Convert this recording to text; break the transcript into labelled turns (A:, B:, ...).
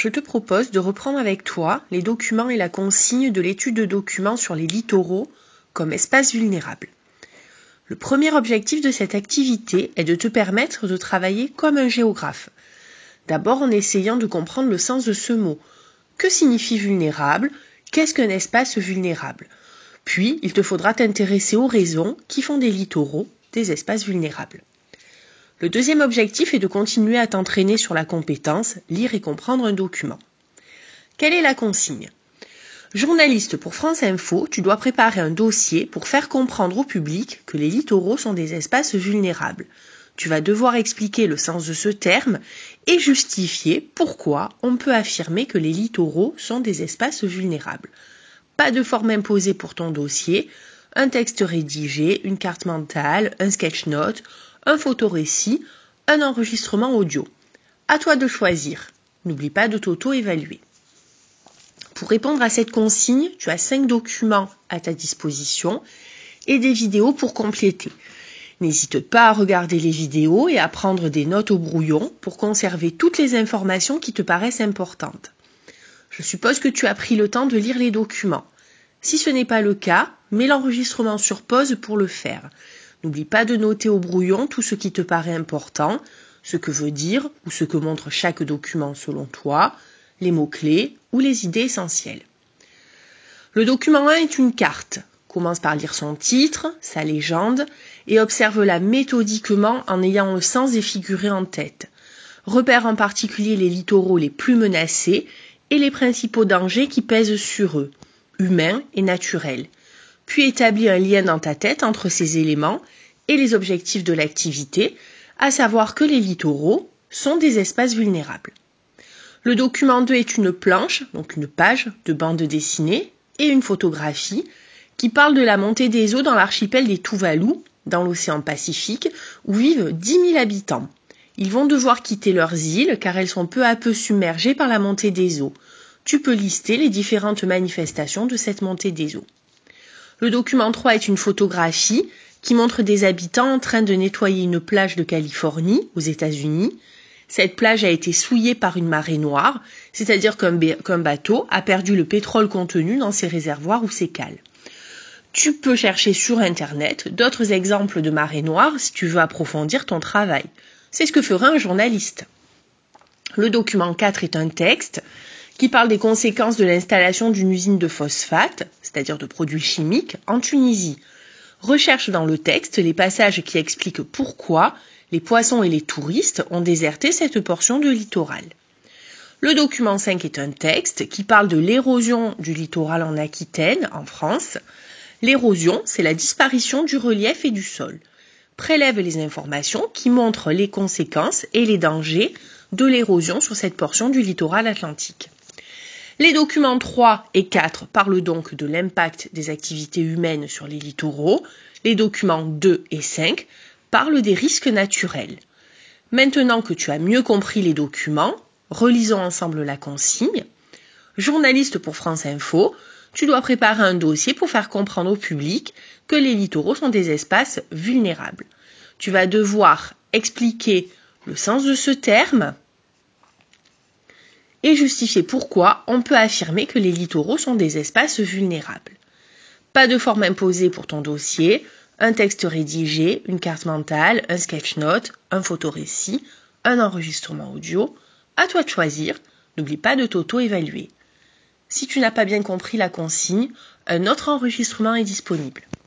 A: je te propose de reprendre avec toi les documents et la consigne de l'étude de documents sur les littoraux comme espaces vulnérables. Le premier objectif de cette activité est de te permettre de travailler comme un géographe. D'abord en essayant de comprendre le sens de ce mot. Que signifie vulnérable? Qu'est-ce qu'un espace vulnérable? Puis, il te faudra t'intéresser aux raisons qui font des littoraux des espaces vulnérables. Le deuxième objectif est de continuer à t'entraîner sur la compétence lire et comprendre un document. Quelle est la consigne? Journaliste pour France Info, tu dois préparer un dossier pour faire comprendre au public que les littoraux sont des espaces vulnérables. Tu vas devoir expliquer le sens de ce terme et justifier pourquoi on peut affirmer que les littoraux sont des espaces vulnérables. Pas de forme imposée pour ton dossier, un texte rédigé, une carte mentale, un sketch note, un photorécit, un enregistrement audio. À toi de choisir. N'oublie pas de t'auto-évaluer. Pour répondre à cette consigne, tu as 5 documents à ta disposition et des vidéos pour compléter. N'hésite pas à regarder les vidéos et à prendre des notes au brouillon pour conserver toutes les informations qui te paraissent importantes. Je suppose que tu as pris le temps de lire les documents. Si ce n'est pas le cas, mets l'enregistrement sur pause pour le faire. N'oublie pas de noter au brouillon tout ce qui te paraît important, ce que veut dire ou ce que montre chaque document selon toi, les mots-clés ou les idées essentielles. Le document 1 est une carte. Commence par lire son titre, sa légende, et observe-la méthodiquement en ayant le sens des figurés en tête. Repère en particulier les littoraux les plus menacés et les principaux dangers qui pèsent sur eux, humains et naturels. Puis établis un lien dans ta tête entre ces éléments et les objectifs de l'activité, à savoir que les littoraux sont des espaces vulnérables. Le document 2 est une planche, donc une page de bande dessinée, et une photographie qui parle de la montée des eaux dans l'archipel des Tuvalu, dans l'océan Pacifique, où vivent 10 000 habitants. Ils vont devoir quitter leurs îles car elles sont peu à peu submergées par la montée des eaux. Tu peux lister les différentes manifestations de cette montée des eaux. Le document 3 est une photographie qui montre des habitants en train de nettoyer une plage de Californie, aux États-Unis. Cette plage a été souillée par une marée noire, c'est-à-dire qu'un bateau a perdu le pétrole contenu dans ses réservoirs ou ses cales. Tu peux chercher sur Internet d'autres exemples de marées noires si tu veux approfondir ton travail. C'est ce que fera un journaliste. Le document 4 est un texte qui parle des conséquences de l'installation d'une usine de phosphate, c'est-à-dire de produits chimiques, en Tunisie. Recherche dans le texte les passages qui expliquent pourquoi les poissons et les touristes ont déserté cette portion de littoral. Le document 5 est un texte qui parle de l'érosion du littoral en Aquitaine, en France. L'érosion, c'est la disparition du relief et du sol. Prélève les informations qui montrent les conséquences et les dangers de l'érosion sur cette portion du littoral atlantique. Les documents 3 et 4 parlent donc de l'impact des activités humaines sur les littoraux. Les documents 2 et 5 parlent des risques naturels. Maintenant que tu as mieux compris les documents, relisons ensemble la consigne. Journaliste pour France Info, tu dois préparer un dossier pour faire comprendre au public que les littoraux sont des espaces vulnérables. Tu vas devoir expliquer le sens de ce terme et justifier pourquoi on peut affirmer que les littoraux sont des espaces vulnérables. Pas de forme imposée pour ton dossier, un texte rédigé, une carte mentale, un sketch note, un photorécit, un enregistrement audio. À toi de choisir, n'oublie pas de t'auto-évaluer. Si tu n'as pas bien compris la consigne, un autre enregistrement est disponible.